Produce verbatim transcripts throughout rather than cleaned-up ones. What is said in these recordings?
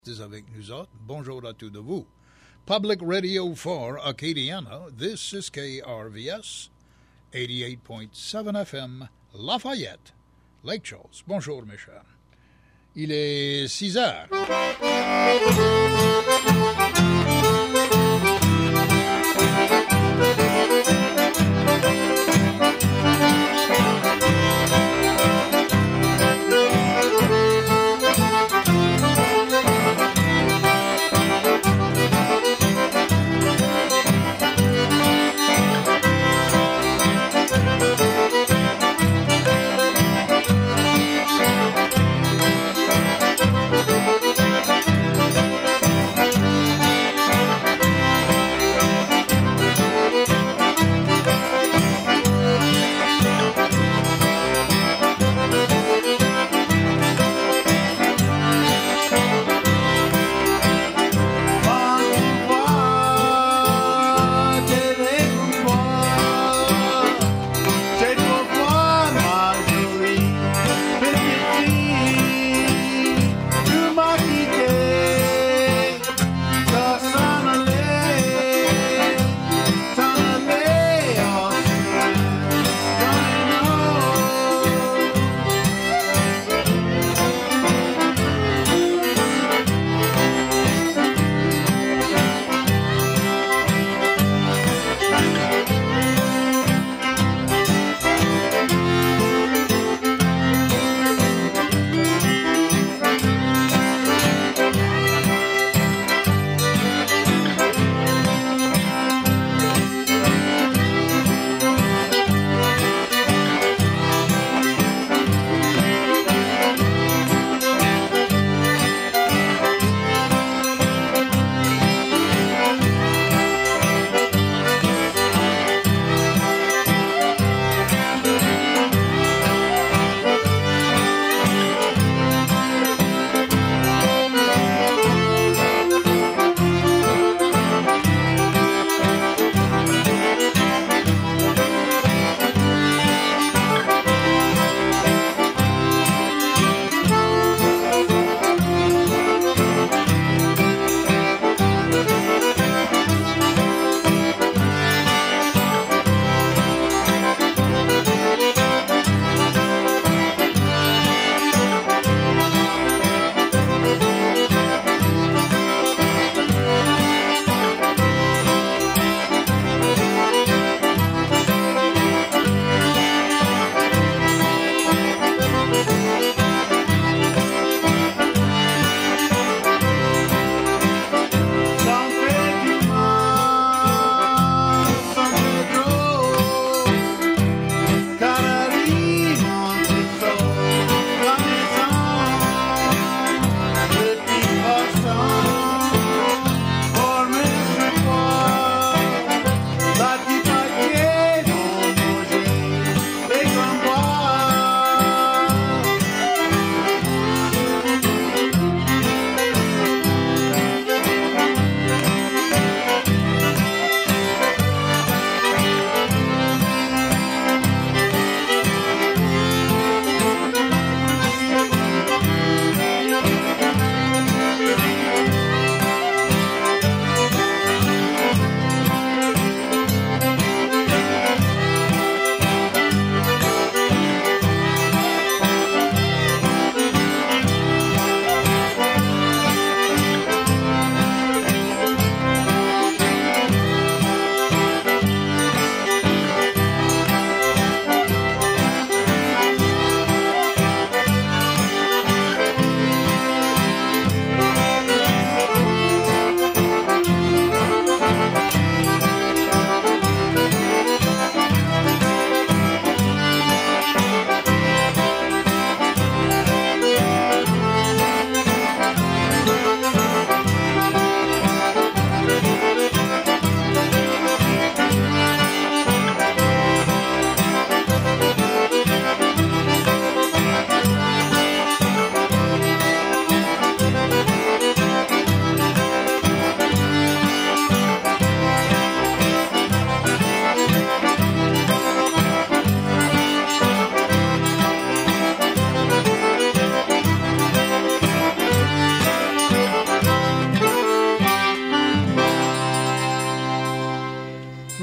avec nous autres. Bonjour à tous de vous. Public Radio for Acadiana, this is K R V S, eighty-eight point seven F M, Lafayette, Lake Charles. Bonjour, mes chers. Il est six heures.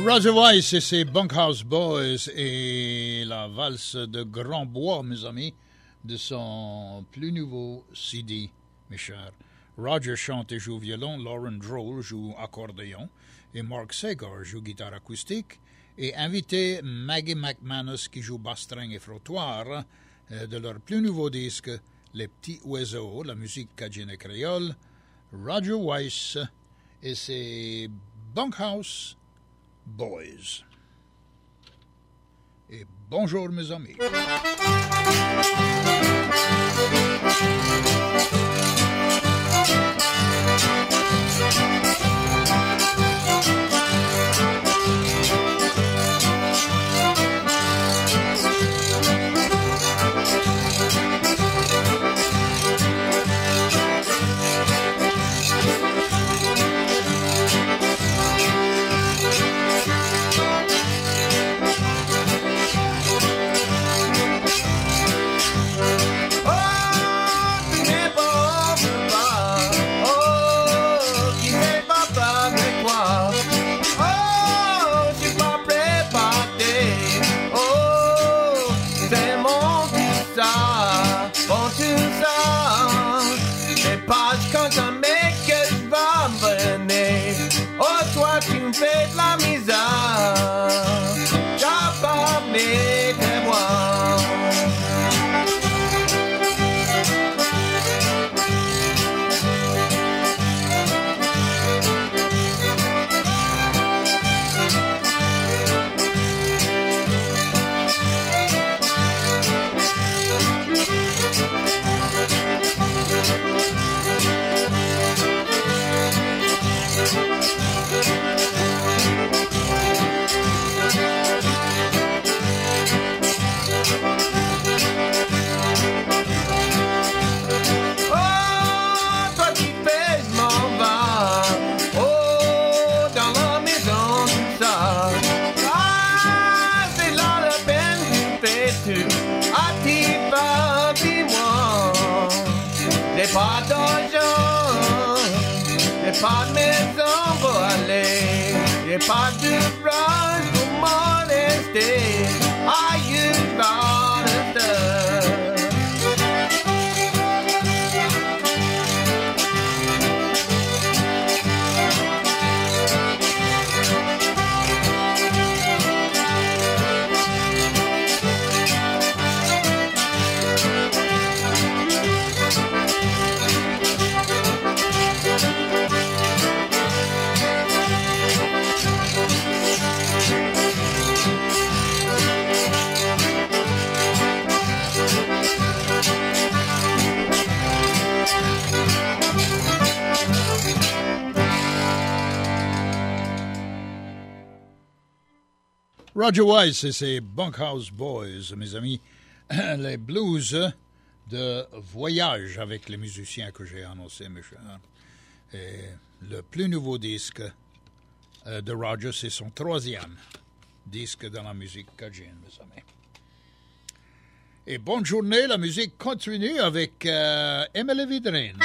Roger Weiss et ses Bunkhouse Boys et la valse de Grand Bois, mes amis, de son plus nouveau C D, mes chers. Roger chante et joue violon, Lauren Droll joue accordéon et Mark Sagar joue guitare acoustique et invité Maggie McManus qui joue basse-string et frottoir euh, de leur plus nouveau disque, Les Petits Oiseaux, la musique cajun et créole, Roger Weiss et ses Bunkhouse Boys. Et bonjour mes amis. Fais de la misère, capable de voir. Pas d'argent, j'ai pas de maison pour aller, j'ai pas d'ouvrage pour m'en rester, aïe, dans le temps. Roger Weiss et ses Bunkhouse Boys, mes amis, les blues de voyage avec les musiciens que j'ai annoncés, mes chers. Et le plus nouveau disque de Roger, c'est son troisième disque dans la musique cajun, mes amis. Et bonne journée, la musique continue avec euh, Emily Vidrine.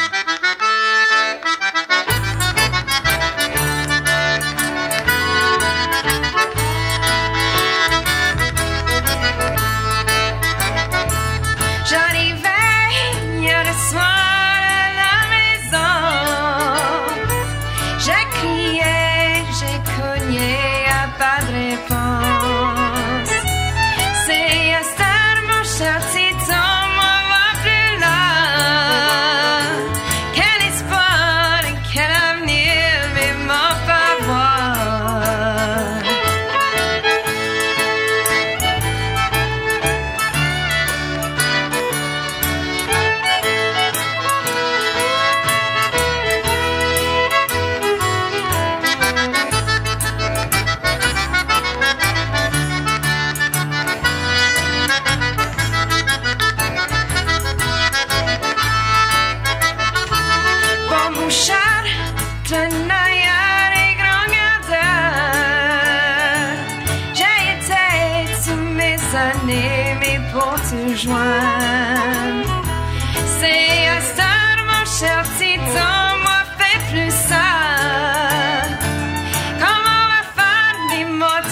C'est à star, mon cher Titon, moi fais plus ça. Comment va faire des mots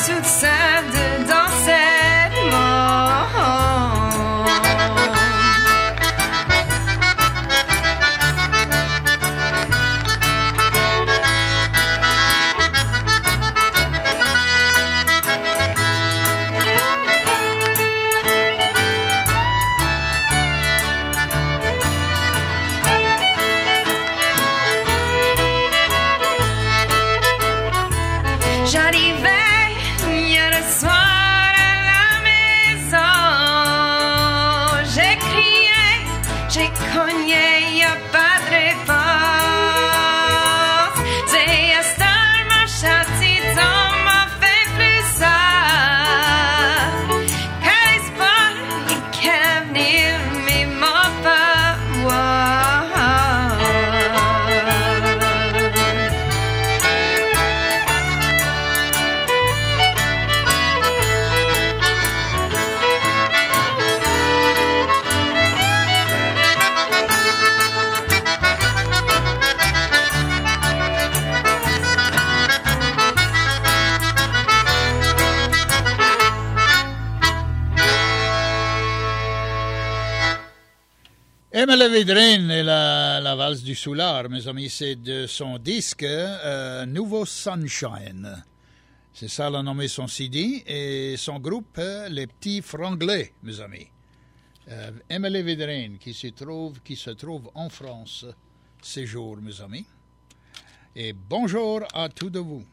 Emily Vidrin et la, la valse du soulard, mes amis, c'est de son disque euh, Nouveau Sunshine. C'est ça, elle a nommé son C D, et son groupe, euh, Les Petits Franglais, mes amis. Euh, Emily Vidrin, qui se trouve, qui se trouve en France ces jours, mes amis. Et bonjour à tous de vous.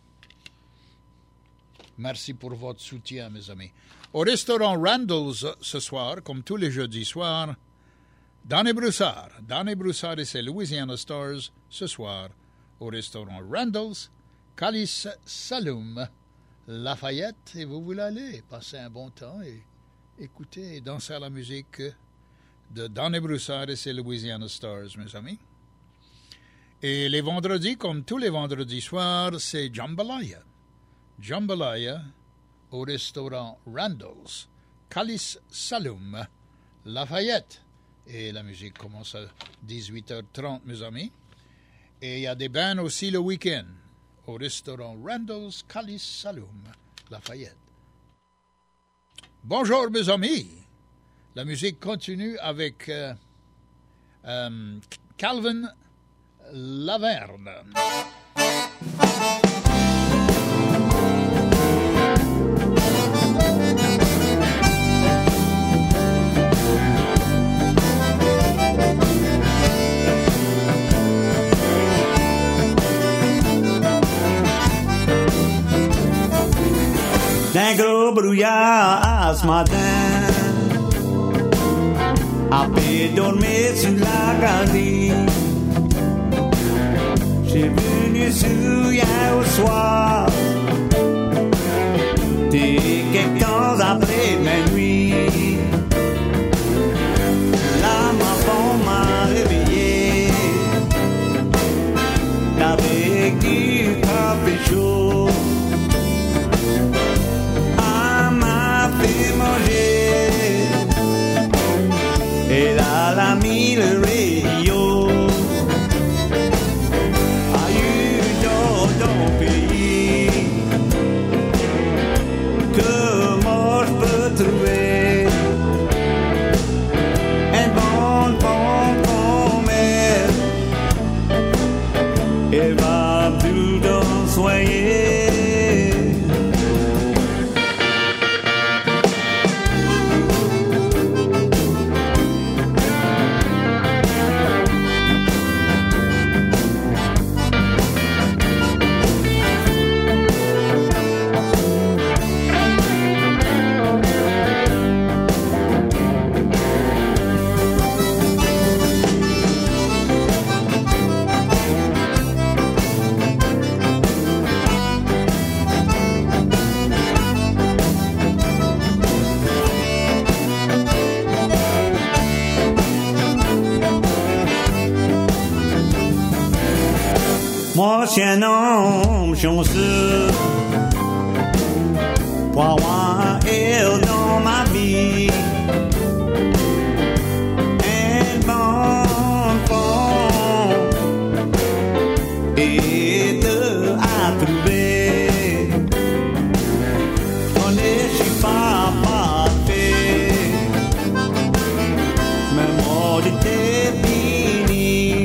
Merci pour votre soutien, mes amis. Au restaurant Randall's ce soir, comme tous les jeudis soirs, Danny Broussard. Danny Broussard et ses Louisiana Stars ce soir au restaurant Randall's, Calice Saloum, Lafayette. Et vous voulez aller passer un bon temps et écouter et danser à la musique de Danny Broussard et ses Louisiana Stars, mes amis. Et les vendredis, comme tous les vendredis soirs, c'est Jambalaya. Jambalaya au restaurant Randall's, Calice Saloum, Lafayette. Et la musique commence à dix-huit heures trente, mes amis. Et il y a des bands aussi le week-end au restaurant Randall's, Calice Saloum, Lafayette. Bonjour, mes amis. La musique continue avec euh, euh, Calvin Laverne. D'un gros brouillard ce matin, à peine dormir sur la galerie, j'ai venu sur hier au soir, dès quelques temps après minuit. Là, ma femme m'a réveillé avec du café chaud. Manger et là la mis le rayon a eu dans ton pays que moi je peux trouver un bon bon commerce et va tout dans soigner. Moi, je suis un homme chanceux pour avoir un héros dans ma vie. Un bon fond et deux à trouver. On ne suis pas parfait, mais moi, j'étais fini.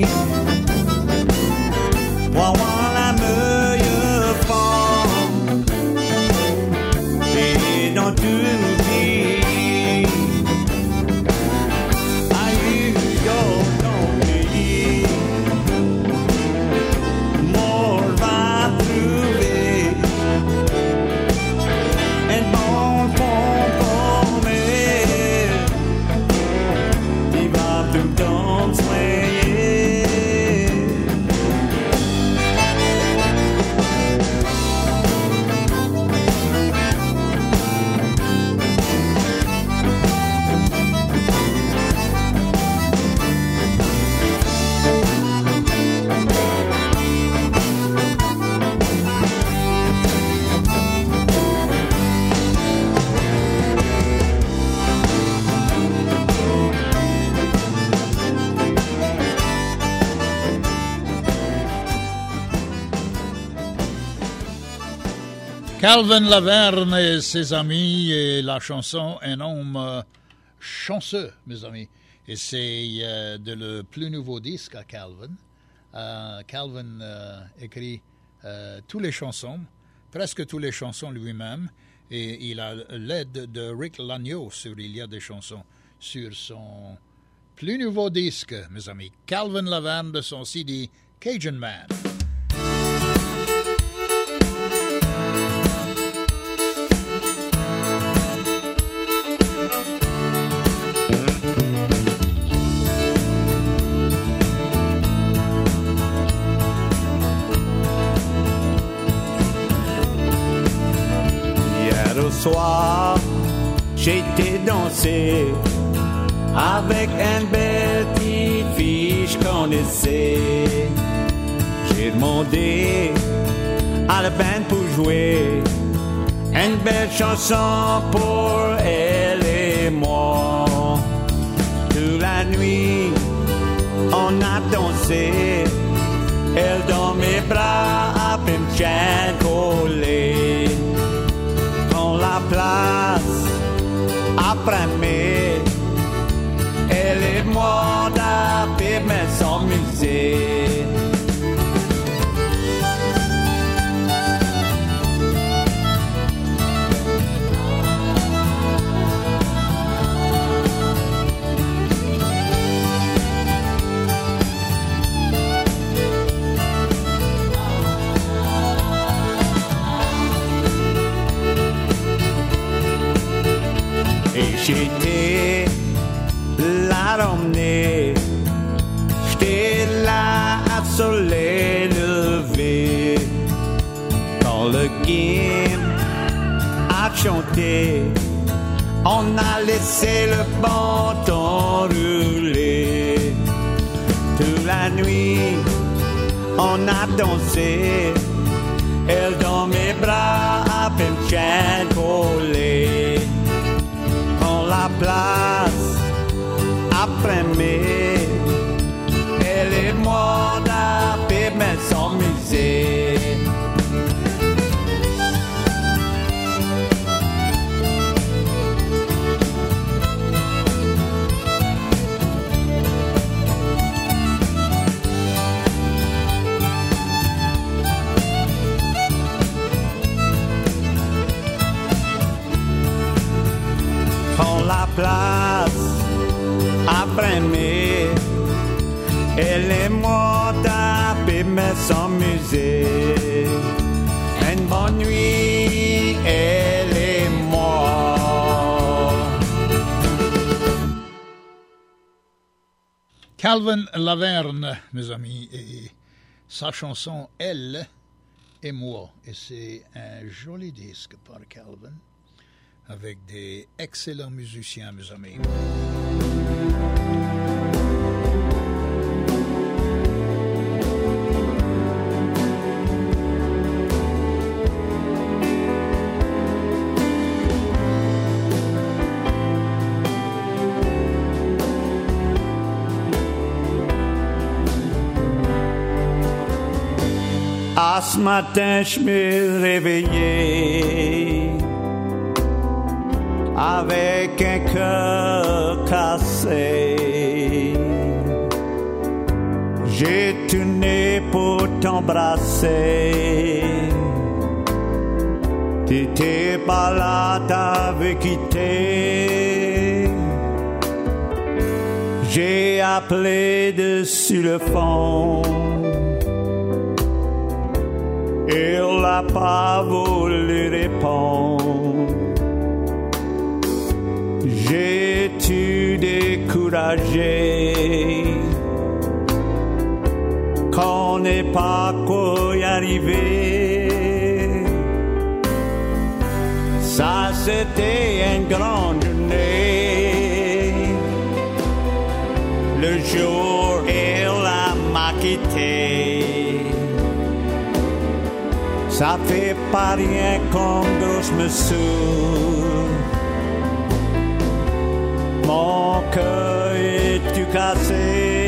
Pour avoir la meilleure forme et dans tout le pays, à eu dans ton pays, moi je vais trouver un bon compromis qui va tout le temps soigner. Calvin Laverne et ses amis et la chanson Un homme euh, chanceux, mes amis. Et c'est euh, de le plus nouveau disque à Calvin. Euh, Calvin euh, écrit euh, toutes les chansons, presque toutes les chansons lui-même, et il a l'aide de Rick Lagneau sur Il y a des chansons sur son plus nouveau disque, mes amis. Calvin Laverne de son C D Cajun Man. Soir, j'étais dansé avec une belle petite fille que je connaissais. J'ai demandé à la band pour jouer une belle chanson pour elle et moi. Toute la nuit, on a dansé, elle dans mes bras, à peine chien collé. La place après-midi, elle et moi d'appel mais sans musée. J'étais là ramené, j'étais là à soleil levé. Quand le game a chanté, on a laissé le bon temps rouler. Toute la nuit, on a dansé, elle dans mes bras à peine chien collé. La place après-midi, elle et moi d'appel mais sans musée. La place après-midi, elle et moi taper mais sans musée. Une bonne nuit, elle et moi. Calvin Laverne, mes amis, et sa chanson Elle et moi. Et c'est un joli disque par Calvin, avec des excellents musiciens, mes amis. Ah, ce matin, je me réveillais avec un cœur cassé. J'ai tourné pour t'embrasser. T'étais pas là, t'avais quitté. J'ai appelé dessus le fond. Il n'a pas voulu répondre. J'ai tout découragé. Qu'on n'est pas qu'à y arriver. Ça c'était une grande journée. Le jour il m'a quitté. Ça fait pas rien quand je me souviens. Mon cœur est tout cassé.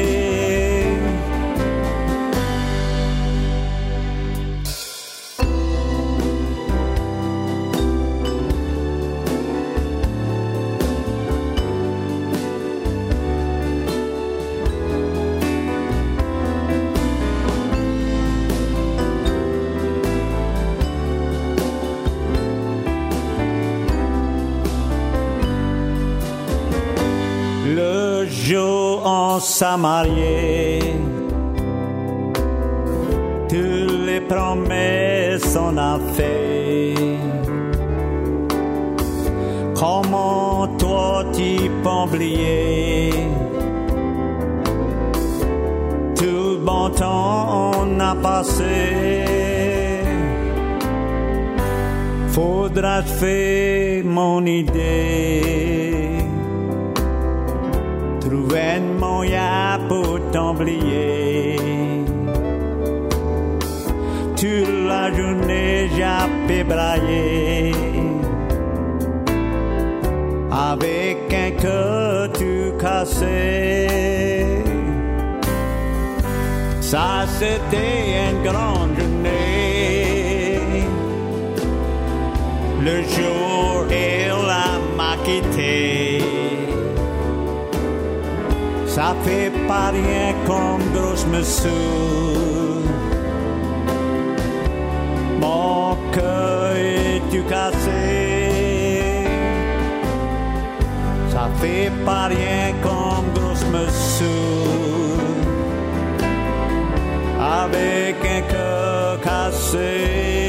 commence à marier. Toutes les promesses on a fait. Comment toi tu peux oublier? Tout le bon temps on a passé. Faudra faire mon idée. Trouver un moyen pour t'oublier. Toute la journée j'ai braillé. Avec un cœur tout cassé. Ça c'était une grande journée. Le jour elle m'a quitté. Ça fait pas rien comme grosse mesure. Mon cœur est tout cassé. Ça fait pas rien comme grosse mesure. Avec un cœur cassé.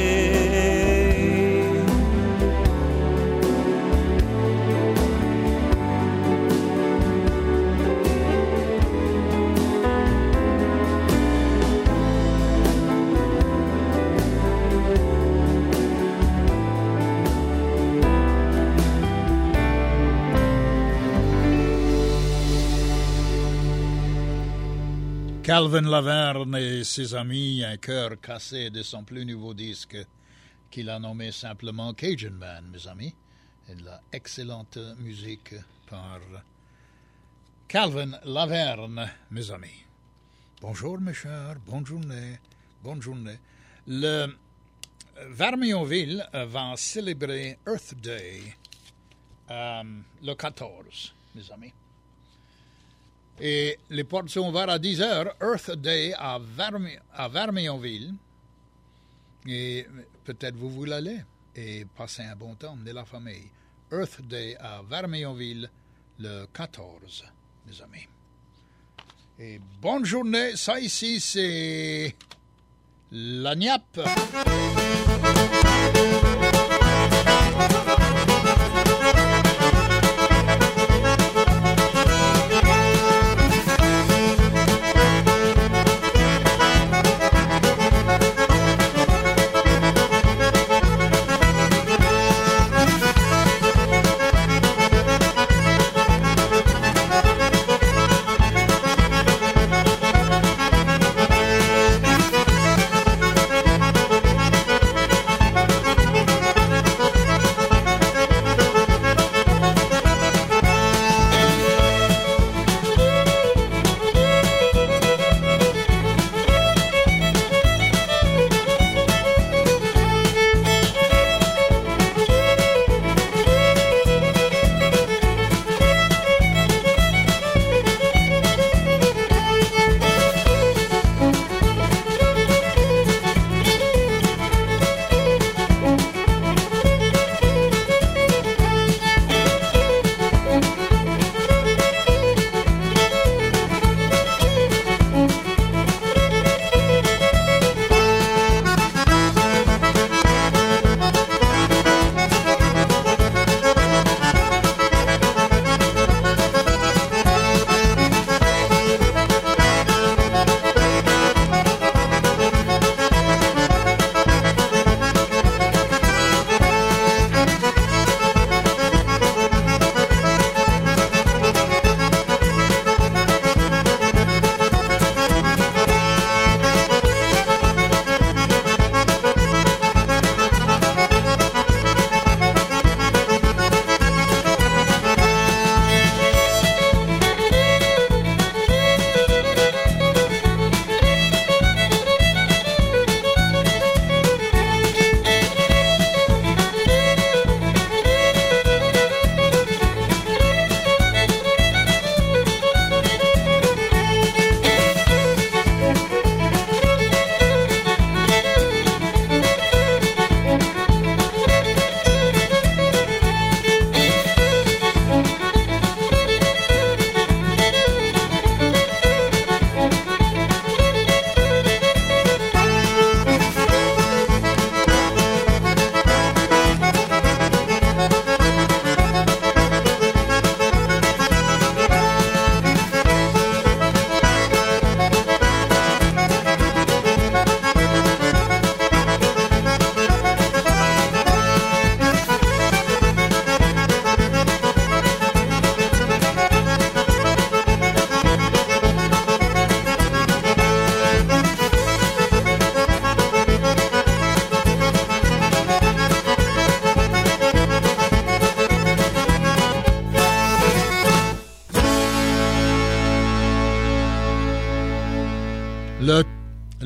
Calvin Laverne et ses amis, un cœur cassé de son plus nouveau disque qu'il a nommé simplement Cajun Man, mes amis. Et de la excellente musique par Calvin Laverne, mes amis. Bonjour mes chers, bonne journée, bonne journée. Le Vermionville va célébrer Earth Day euh, le quatorze, mes amis. Et les portes sont ouvertes à dix heures, Earth Day à, Vermi- à Vermionville. Et peut-être vous voulez aller et passer un bon temps de la famille. Earth Day à Vermionville le quatorze, mes amis. Et bonne journée, ça ici c'est la N I A P.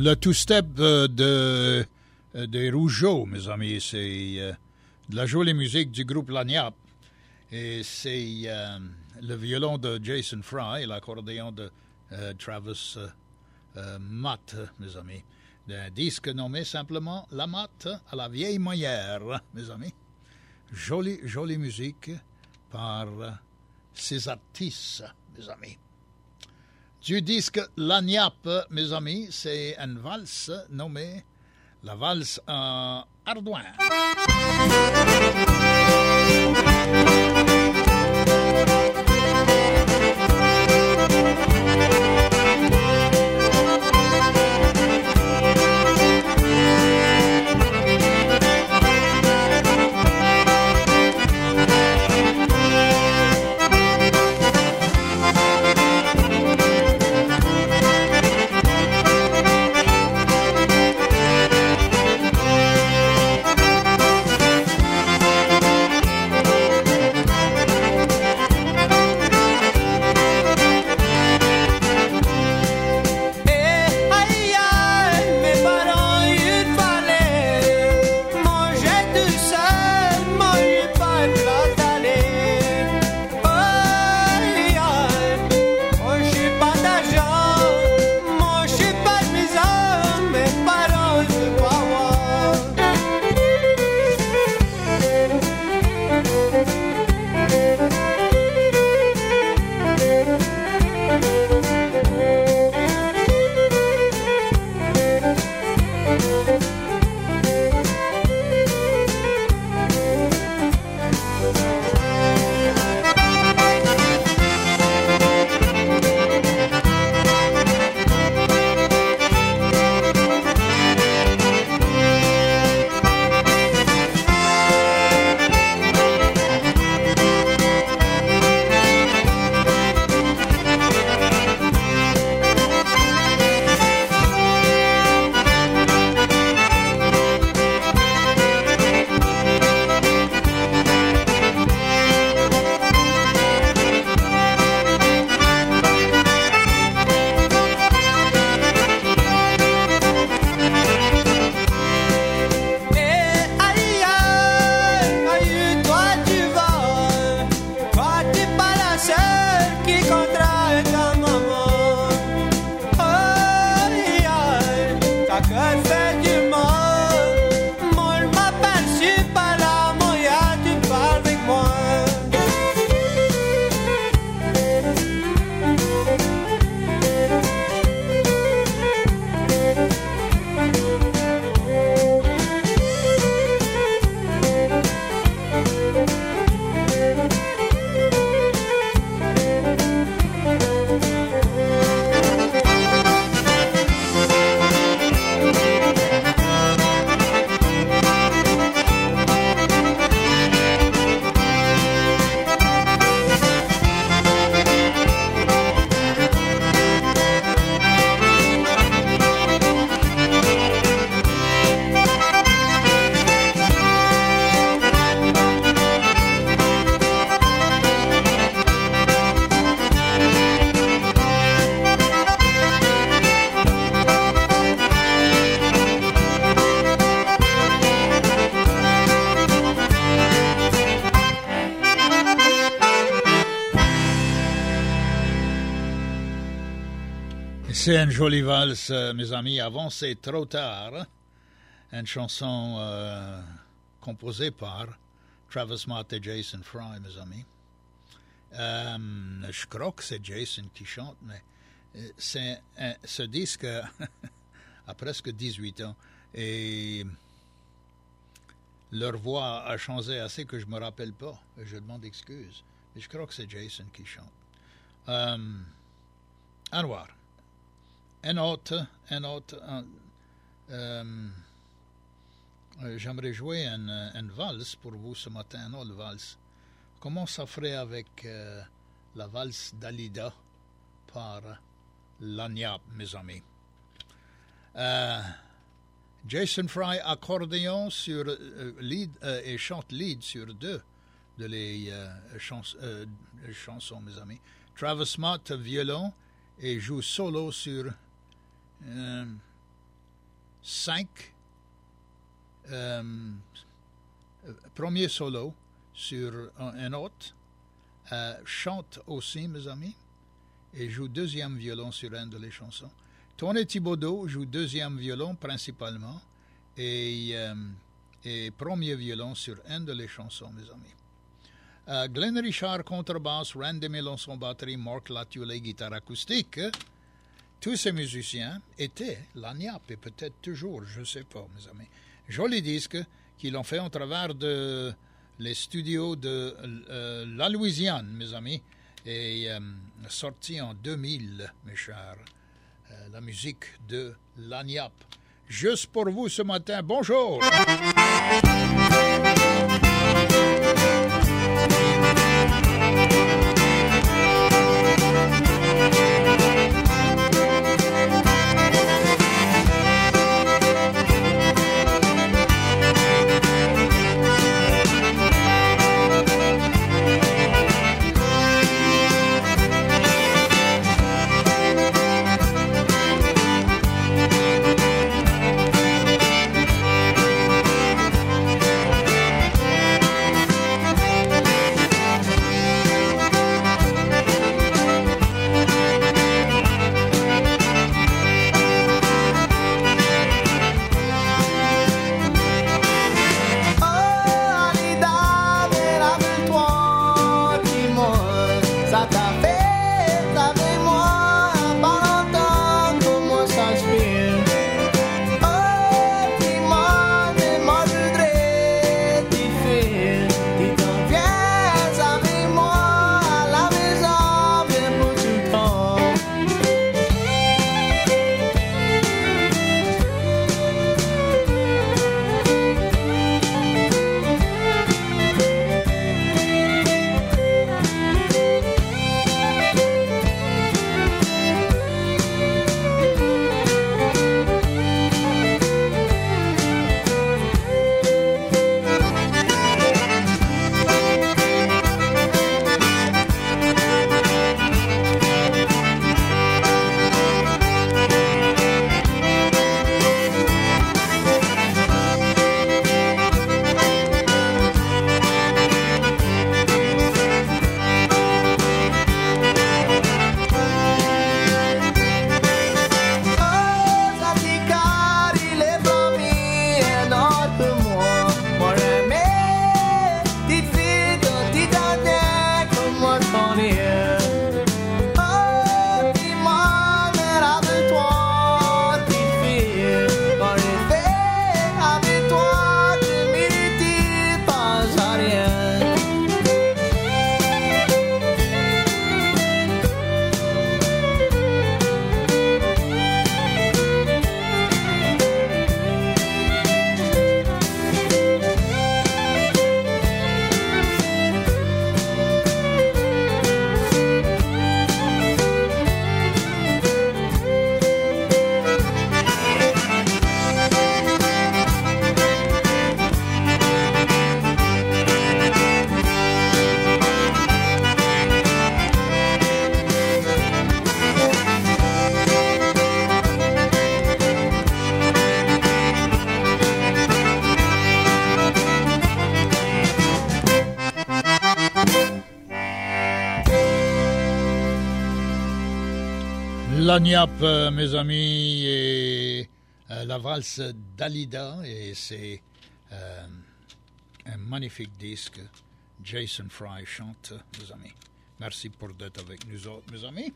Le two-step euh, de, euh, des Rougeaux, mes amis, c'est euh, de la jolie musique du groupe Lagniappe. Et c'est euh, le violon de Jason Fry et l'accordéon de euh, Travis euh, euh, Matt, mes amis. D'un disque nommé simplement La Matte à la vieille manière, mes amis. Jolie, jolie musique par euh, ces artistes, mes amis. Du disque Lagniappe, mes amis, c'est une valse nommée la valse en Ardouin. C'est une jolie valse, euh, mes amis. Avant, c'est trop tard. Une chanson euh, composée par Travis Matt et Jason Fry, mes amis. Euh, je crois que c'est Jason qui chante, mais euh, c'est, euh, ce disque a presque dix-huit ans. Et leur voix a changé assez que je ne me rappelle pas. Je demande excuse. Mais je crois que c'est Jason qui chante. Euh, à voir. Un autre, un autre, un, euh, j'aimerais jouer une, une valse pour vous ce matin, un autre valse. Comment ça ferait avec euh, la valse d'Alida par Lagniappe, mes amis. Euh, Jason Fry, accordéon sur euh, lead euh, et chante lead sur deux de les euh, chans euh, chansons, mes amis. Travis Matt, violon, et joue solo sur Euh, cinq euh, premiers solos sur un, un autre, euh, chante aussi, mes amis, et joue deuxième violon sur une de les chansons. Tony Thibodeau joue deuxième violon principalement et, euh, et premier violon sur une de les chansons, mes amis. Euh, Glenn Richard, contrebasse, Randy Melançon, batterie, Marc Latulé, guitare acoustique. Tous ces musiciens étaient Lagniappe et peut-être toujours, je ne sais pas, mes amis. Joli disque qu'ils ont fait en travers de les studios de euh, la Louisiane, mes amis, et euh, sorti en deux mille, mes chers. Euh, la musique de Lagniappe. Juste pour vous ce matin, bonjour! Lagniappe, euh, mes amis, et euh, la valse Dalida, et c'est euh, un magnifique disque. Jason Fry chante, mes amis. Merci pour d'être avec nous autres, mes amis.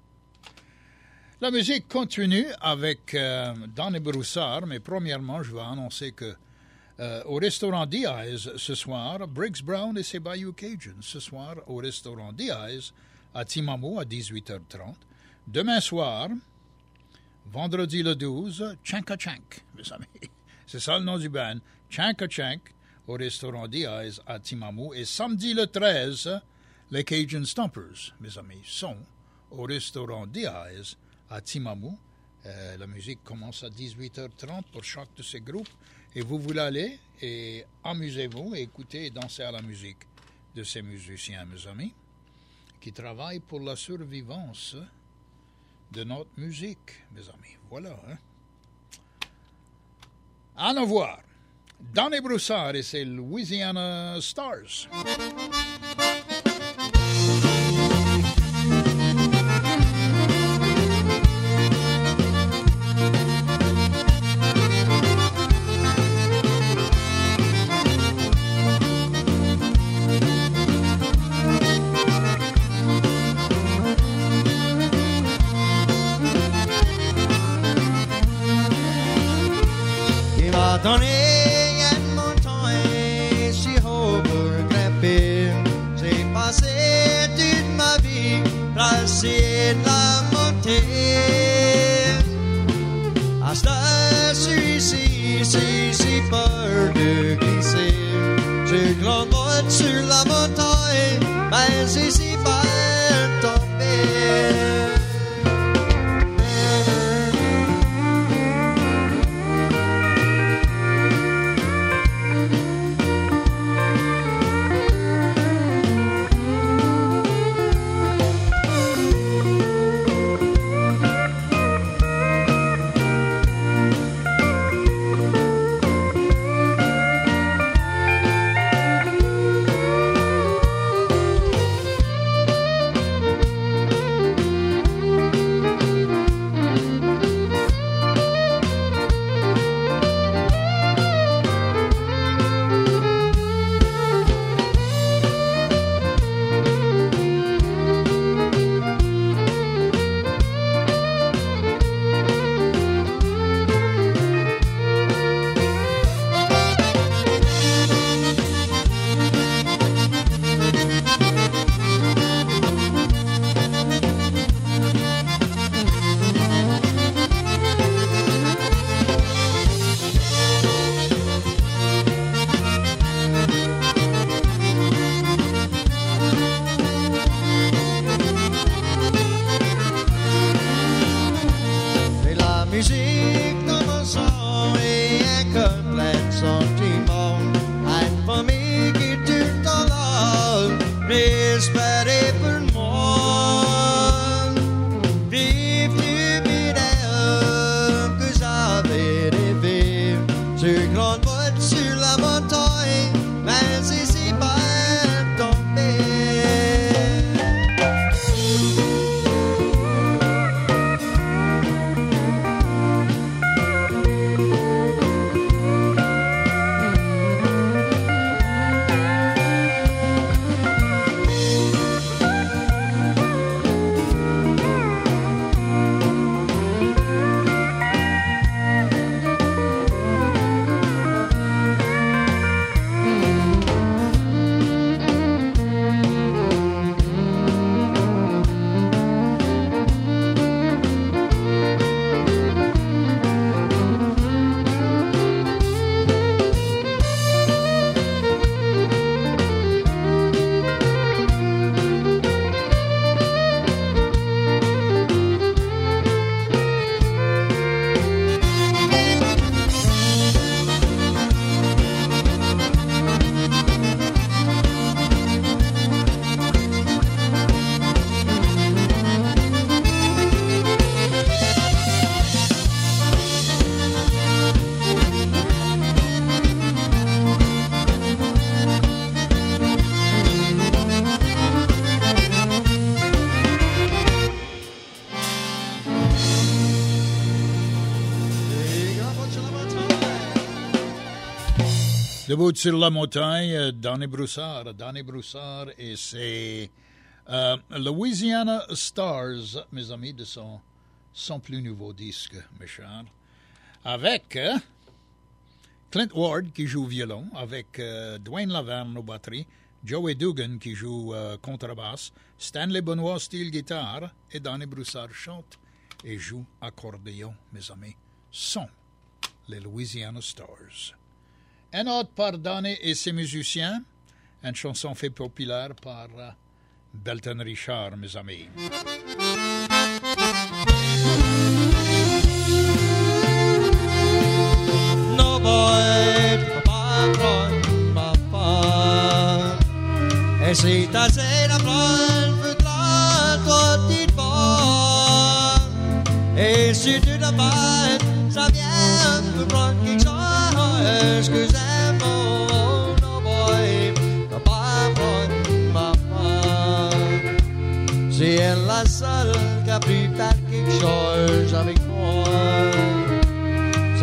La musique continue avec euh, Donny Broussard, mais premièrement, je vais annoncer que euh, au restaurant Diaz ce soir, Briggs Brown et ses Bayou Cajuns, ce soir au restaurant Diaz à Timamu à dix-huit heures trente. Demain soir, vendredi le douze, Chanka Chank, mes amis. C'est ça le nom du band, Chanka Chank, au restaurant Diaz à Timamu. Et samedi le treize, les Cajun Stompers, mes amis, sont au restaurant Diaz à Timamu. Euh, la musique commence à dix-huit heures trente pour chaque de ces groupes. Et vous voulez aller et amusez-vous et écoutez et dansez à la musique de ces musiciens, mes amis, qui travaillent pour la survivance de notre musique, mes amis. Voilà, hein. À nous voir. Donnie Broussard et ses Louisiana Stars. Donné un montagne si haut pour grimper, j'ai passé toute ma vie tracé la montée. À ce celui-ci, si si peur de glisser, je gronde sur la montagne, mais c'est si peur tomber. Debout sur la montagne, Donnie Broussard. Donnie Broussard et c'est euh, Louisiana Stars, mes amis, de son, son plus nouveau disque, mes chers. Avec euh, Clint Ward qui joue violon, avec euh, Dwayne Laverne aux batteries, Joey Dugan qui joue euh, contrebasse, Stanley Benoit style guitare et Donnie Broussard chante et joue accordéon, mes amis. Sont les Louisiana Stars. Un autre par Donnie et ses musiciens, une chanson faite populaire par uh, Belton Richard, mes amis. No boy, papa, papa, et si t'as assez la prendre, faudra toi t'y voir. Et si tu n'as pas, ça vient me prendre quelque chose.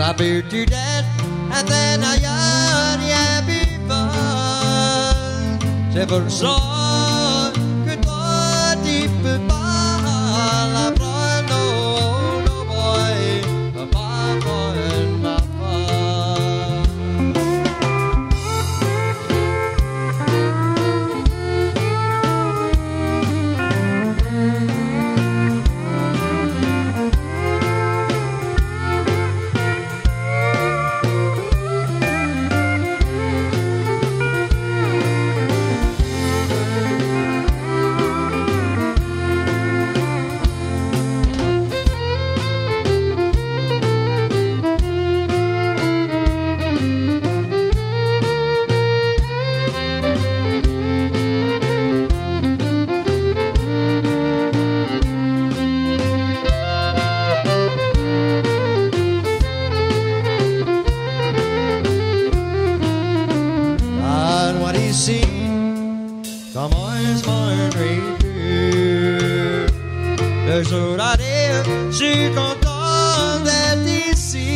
I bear to death, and then I had yeah before. C'est pour ça que toi tu peux pas la prendre, no boy, pas prendre ma Je suis content d'être ici.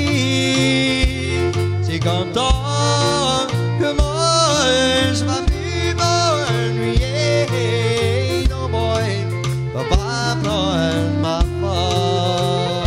Si content que moi je vais plus m'ennuyer. No boy, va pas prendre ma part.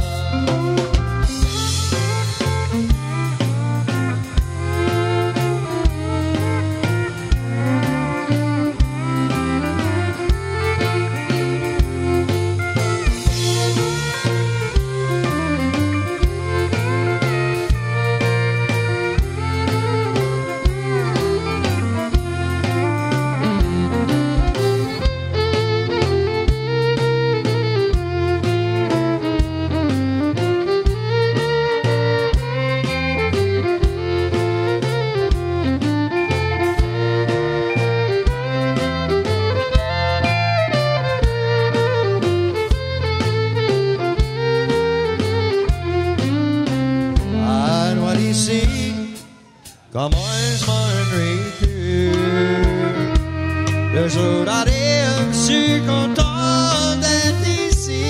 Comment je m'ennuie plus. Le jour arrive, je suis content d'être ici.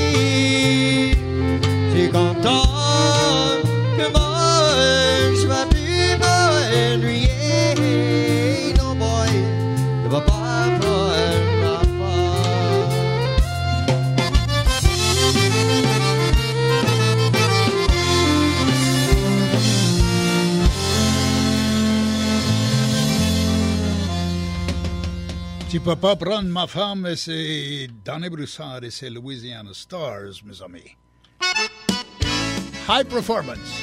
Je suis content que moi je vais plus m'ennuyer. No boy, ne va pas prendre ma Tu peux pas prendre ma femme, c'est Danny Broussard et c'est Louisiana Stars, mes amis. High Performance.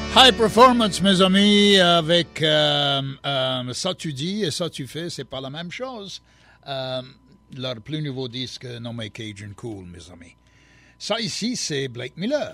High Performance, mes amis, avec euh, euh, Ça tu dis et Ça tu fais, c'est pas la même chose. Euh, leur plus nouveau disque nommé Cajun Cool, mes amis. Ça ici, c'est Blake Miller.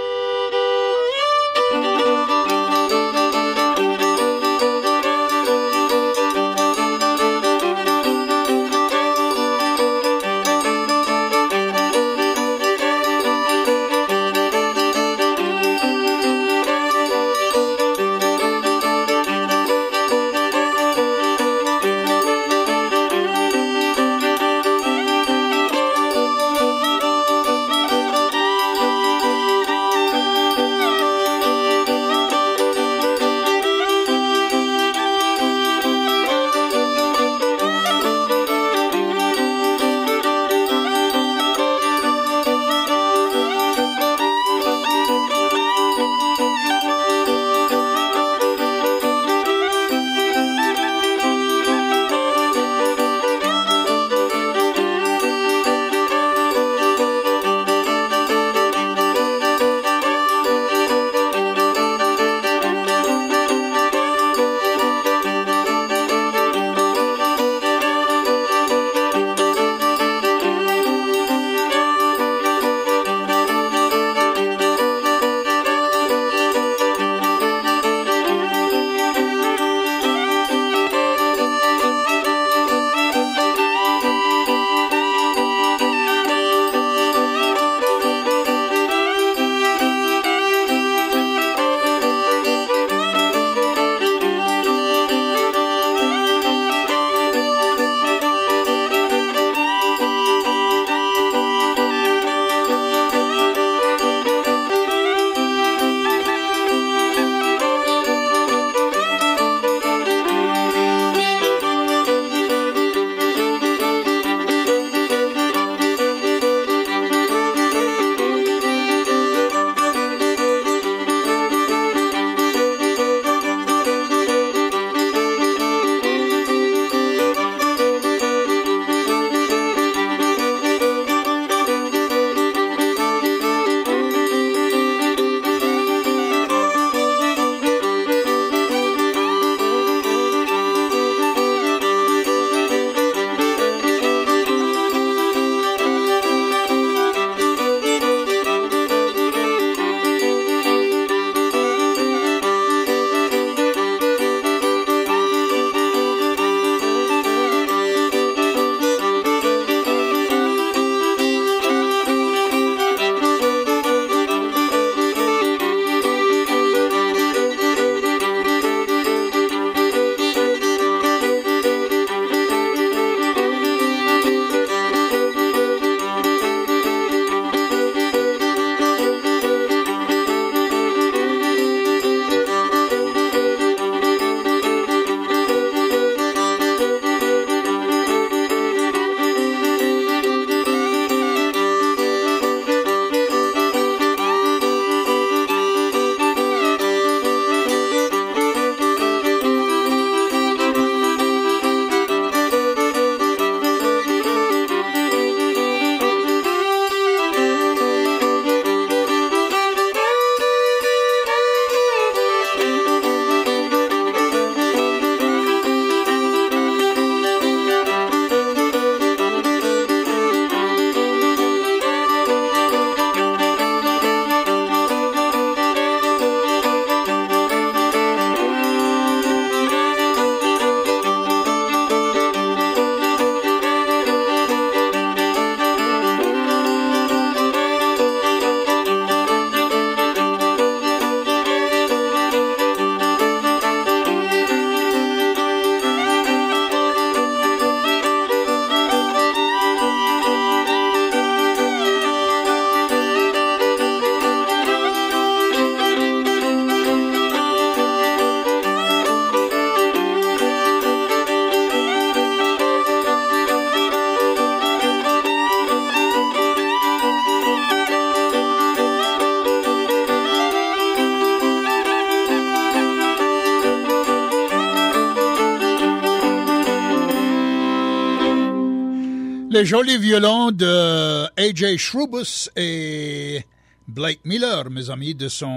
Les jolis violons de A J Shrubus et Blake Miller, mes amis, de son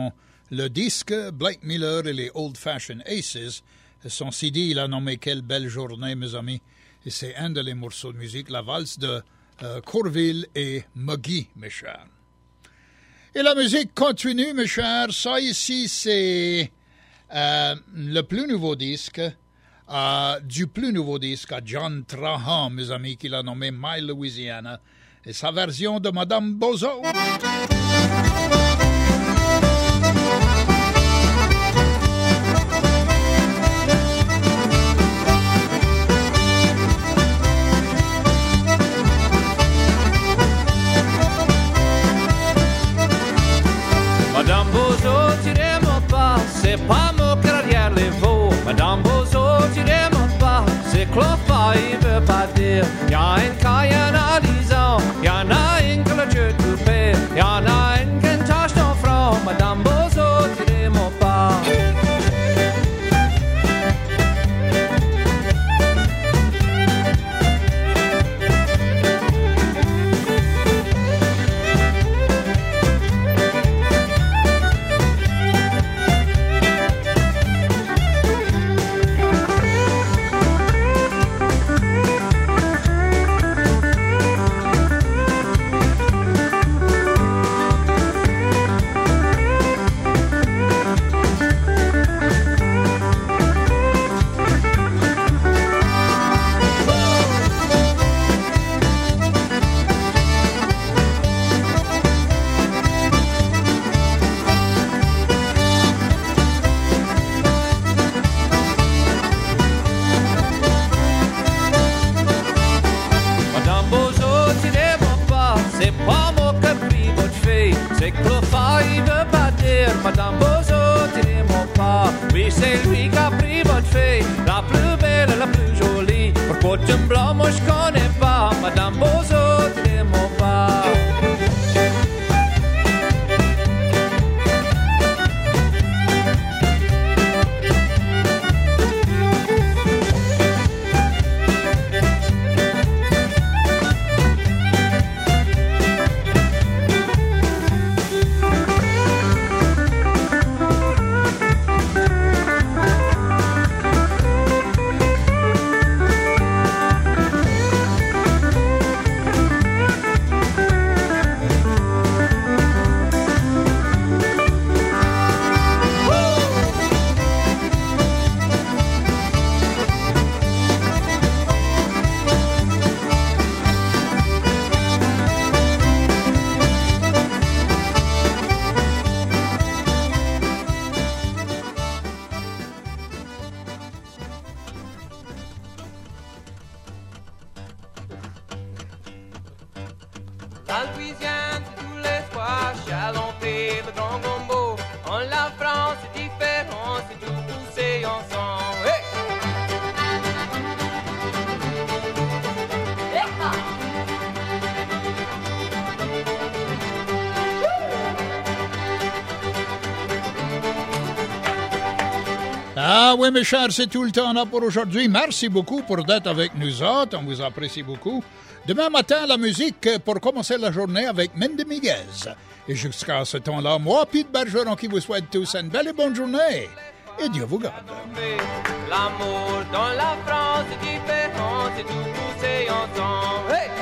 le disque Blake Miller et les Old Fashioned Aces. Son C D, il a nommé Quelle belle journée, mes amis. Et c'est un de les morceaux de musique, la valse de euh, Corville et Muggy, mes chers. Et la musique continue, mes chers. Ça ici, c'est euh, le plus nouveau disque, euh, du plus nouveau disque à John Trahan, mes amis, qu'il a nommé My Louisiana. Et sa version de Madame Bozo. Madame Bozo, tirez-moi pas, c'est pas mon carrière les veaux. Madame Bozo, tirez-moi pas, c'est clofa, il veut pas dire. Y'a une caille, y'en a dix ans, y'en a une que le Dieu tout fait, y'en a une qui tâche ton front. Madame Bozo, tirez-moi pas. Madame Bozo, tirez-moi pas. Oui, c'est lui qui a pris votre fille, la plus belle et la plus jolie. Pourquoi tu me blâmes, moi je connais pas. Madame Bozo, tirez-moi pas. La Louisiane, c'est tous les soirs, chalenté, le grand gombo. En la France, c'est différent, c'est tout poussé ensemble. Hey! Ah oui, mes chers, c'est tout le temps là pour aujourd'hui. Merci beaucoup pour d'être avec nous autres. On vous apprécie beaucoup. Demain matin, la musique pour commencer la journée avec Mindy Miguez. Et jusqu'à ce temps-là, moi, Pete Bergeron, qui vous souhaite tous une belle et bonne journée. Et Dieu vous garde. L'amour dans la France est différent, c'est tout poussé ensemble. Hey!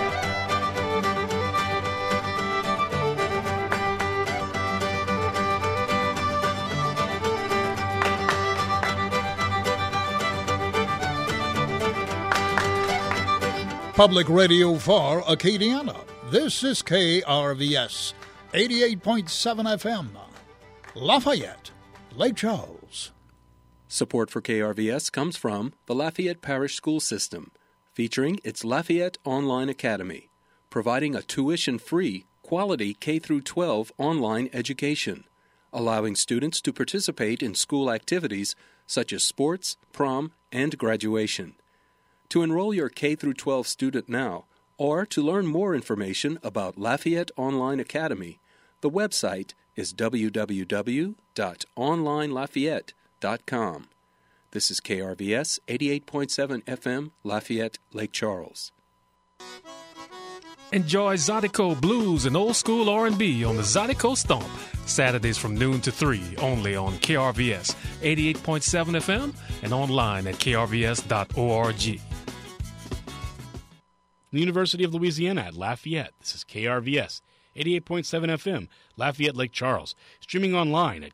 Public Radio for Acadiana. This is K R V S, eighty-eight point seven F M, Lafayette, Lake Charles. Support for K R V S comes from the Lafayette Parish School System, featuring its Lafayette Online Academy, providing a tuition-free, quality K through twelve online education, allowing students to participate in school activities such as sports, prom, and graduation. To enroll your K through twelve student now, or to learn more information about Lafayette Online Academy, the website is w w w dot online lafayette dot com. This is K R V S eighty-eight point seven F M, Lafayette, Lake Charles. Enjoy Zydeco Blues and old school R and B on the Zydeco Stomp, Saturdays from noon to three, only on K R V S eighty-eight point seven F M and online at k r v s dot org. The University of Louisiana at Lafayette. This is K R V S eighty-eight point seven F M, Lafayette, Lake Charles. Streaming online at